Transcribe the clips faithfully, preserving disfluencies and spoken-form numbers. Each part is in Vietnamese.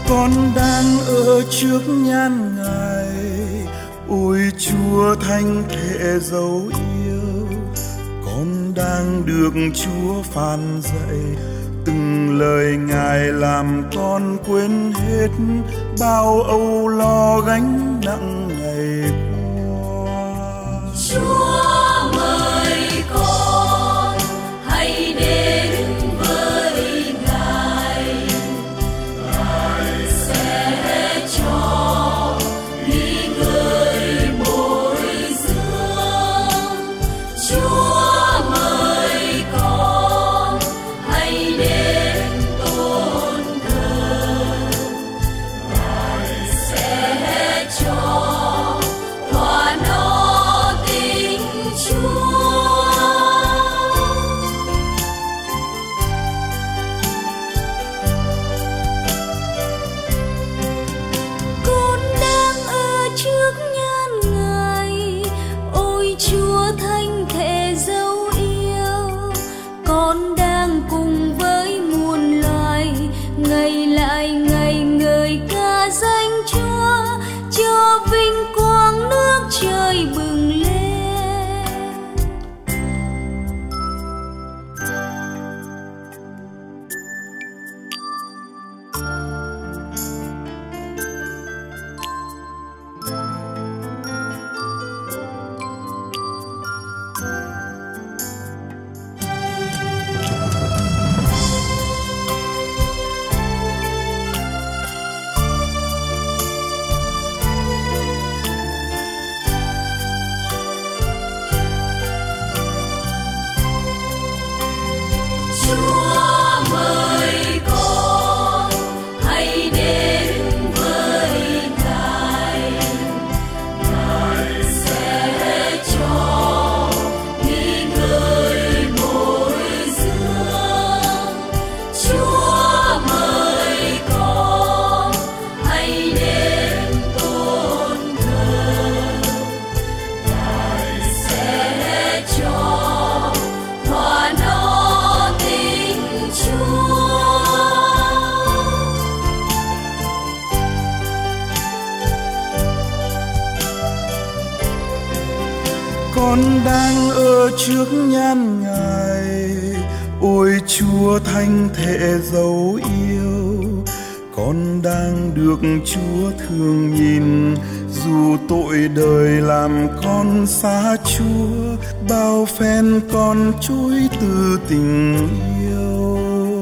Con đang ở trước nhan Ngài, ôi Chúa thánh thể dấu yêu. Con đang được Chúa phán dạy, từng lời Ngài làm con quên hết bao âu lo gánh nặng ngày qua. Chúa mời con hãy đến với Ngài, Ngài sẽ cho nghỉ ngơi bồi dưỡng. Chúa mời con hãy đến tôn thờ, Ngài sẽ cho thỏa no tình Chúa. Con đang ở trước nhan Ngài, ôi Chúa thánh thể dấu yêu. Con đang cùng với muôn loài ngày lại ngày ngợi ca danh Chúa, cho vinh quang nước trời bừng lên. Chúa mời con hãy đến với Ngài, Ngài sẽ cho nghỉ ngơi bồi dưỡng. Chúa mời con hãy đến tôn thờ, Ngài sẽ cho thỏa no tình Chúa. Con đang ở trước nhan Ngài, ôi Chúa thánh thể dấu yêu. Con đang được Chúa thương nhìn, dù tội đời làm con xa Chúa, bao phen con trôi từ tình yêu.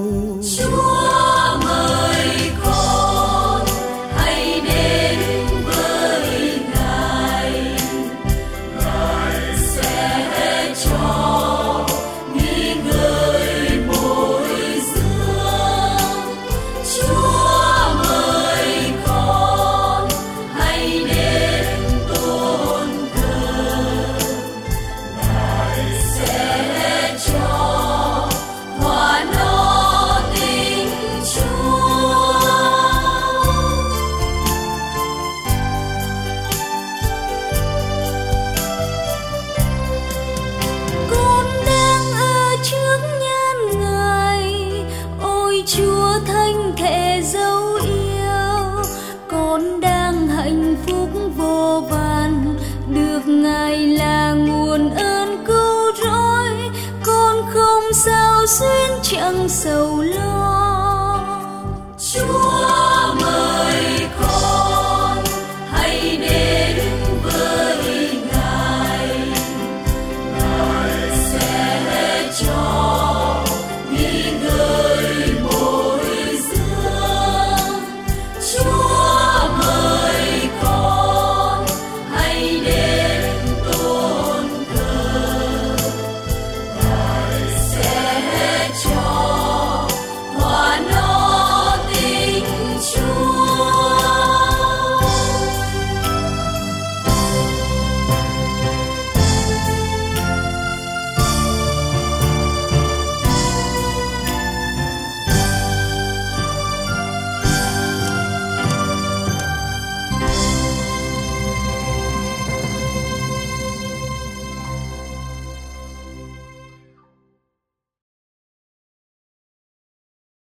Chúa mời con hãy đến với Ngài, Ngài sẽ cho nghỉ ngơi bồi dưỡng. Chúa mời con hãy đến tôn thờ, Ngài sẽ cho thỏa no tình Chúa. Con đang ở trước nhan Ngài, ôi Chúa thánh thể dấu yêu. Con đang hạnh phúc vô vàn, được Ngài là nguồn ơn cứu rỗi. Con không sao xuyên chẳng sầu lo. Chúa